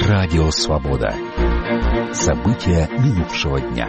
Радио «Свобода». События минувшего дня.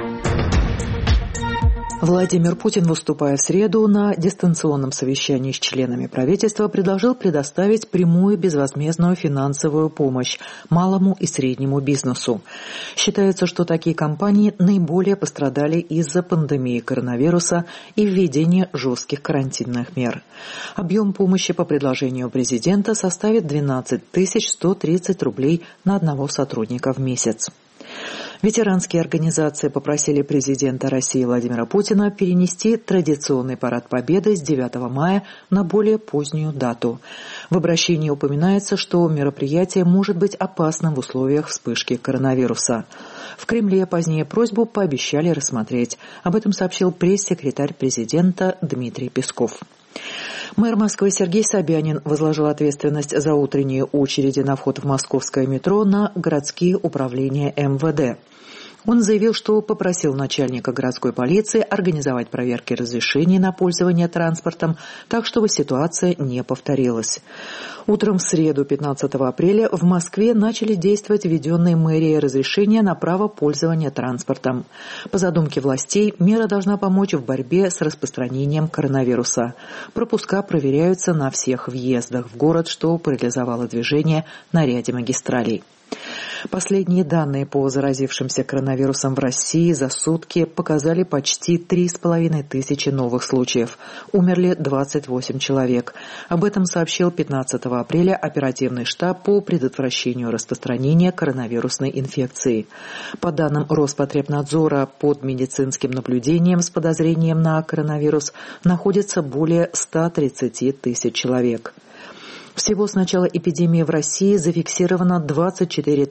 Владимир Путин, выступая в среду на дистанционном совещании с членами правительства, предложил предоставить прямую безвозмездную финансовую помощь малому и среднему бизнесу. Считается, что такие компании наиболее пострадали из-за пандемии коронавируса и введения жестких карантинных мер. Объем помощи по предложению президента составит 12 130 рублей на одного сотрудника в месяц. Ветеранские организации попросили президента России Владимира Путина перенести традиционный парад Победы с 9 мая на более позднюю дату. В обращении упоминается, что мероприятие может быть опасным в условиях вспышки коронавируса. В Кремле позднее просьбу пообещали рассмотреть. Об этом сообщил пресс-секретарь президента Дмитрий Песков. Мэр Москвы Сергей Собянин возложил ответственность за утренние очереди на вход в московское метро на городские управления МВД. Он заявил, что попросил начальника городской полиции организовать проверки разрешений на пользование транспортом, так, чтобы ситуация не повторилась. Утром в среду, 15 апреля, в Москве начали действовать введенные мэрией разрешения на право пользования транспортом. По задумке властей, мера должна помочь в борьбе с распространением коронавируса. Пропуска проверяются на всех въездах в город, что парализовало движение на ряде магистралей. Последние данные по заразившимся коронавирусом в России за сутки показали почти 3500 новых случаев. Умерли 28 человек. Об этом сообщил 15 апреля оперативный штаб по предотвращению распространения коронавирусной инфекции. По данным Роспотребнадзора, под медицинским наблюдением с подозрением на коронавирус находится более 130 тысяч человек. Всего с начала эпидемии в России зафиксировано 24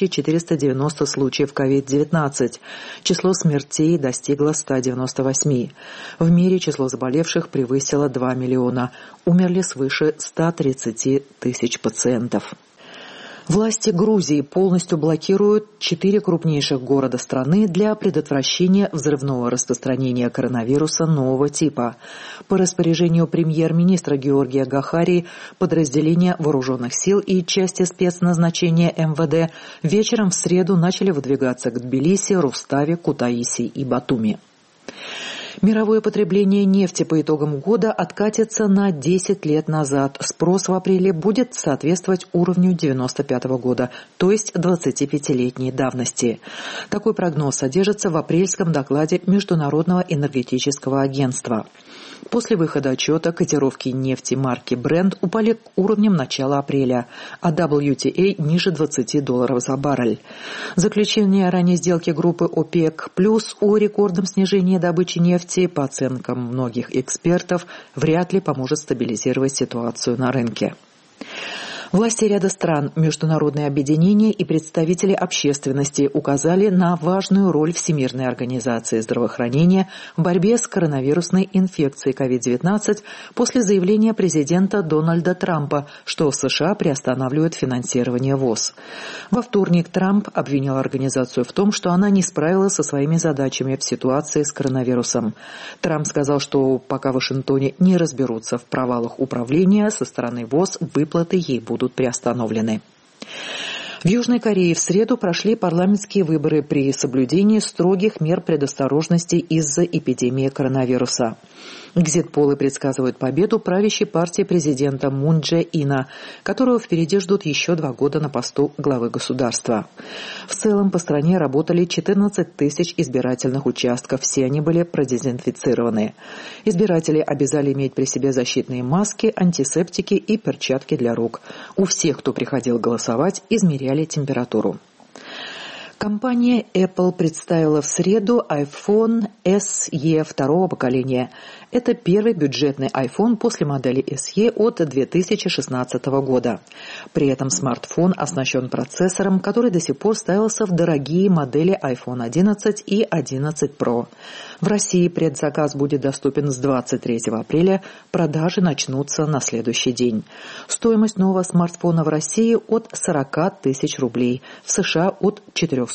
490 случаев COVID-19. Число смертей достигло 198. В мире число заболевших превысило 2 миллиона. Умерли свыше 130 тысяч пациентов. Власти Грузии полностью блокируют 4 крупнейших города страны для предотвращения взрывного распространения коронавируса нового типа. По распоряжению премьер-министра Георгия Гахарии подразделения вооруженных сил и части спецназначения МВД вечером в среду начали выдвигаться к Тбилиси, Руставе, Кутаиси и Батуми. Мировое потребление нефти по итогам года откатится на 10 лет назад. Спрос в апреле будет соответствовать уровню 1995 года, то есть 25-летней давности. Такой прогноз содержится в апрельском докладе Международного энергетического агентства. После выхода отчета котировки нефти марки Brent упали к уровням начала апреля, а WTI ниже $20 за баррель. Заключение ранней сделки группы ОПЕК+ о рекордном снижении добычи нефти, по оценкам многих экспертов, вряд ли поможет стабилизировать ситуацию на рынке. Власти ряда стран, международные объединения и представители общественности указали на важную роль Всемирной организации здравоохранения в борьбе с коронавирусной инфекцией COVID-19 после заявления президента Дональда Трампа, что США приостанавливают финансирование ВОЗ. Во вторник Трамп обвинил организацию в том, что она не справилась со своими задачами в ситуации с коронавирусом. Трамп сказал, что пока в Вашингтоне не разберутся в провалах управления со стороны ВОЗ, выплаты ей будут приостановлены. В Южной Корее в среду прошли парламентские выборы при соблюдении строгих мер предосторожности из-за эпидемии коронавируса. Экзит-полы предсказывают победу правящей партии президента Мун Чжэ Ина, которого впереди ждут еще 2 года на посту главы государства. В целом по стране работали 14 тысяч избирательных участков, все они были продезинфицированы. Избиратели обязали иметь при себе защитные маски, антисептики и перчатки для рук. У всех, кто приходил голосовать, измеряли температуру. Компания Apple представила в среду iPhone SE второго поколения. Это первый бюджетный iPhone после модели SE от 2016 года. При этом смартфон оснащен процессором, который до сих пор ставился в дорогие модели iPhone 11 и 11 Pro. В России предзаказ будет доступен с 23 апреля, продажи начнутся на следующий день. Стоимость нового смартфона в России от 40 тысяч рублей, в США от $400.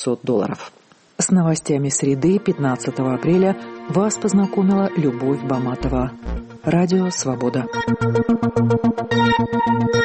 С новостями среды 15 апреля вас познакомила Любовь Баматова. Радио «Свобода».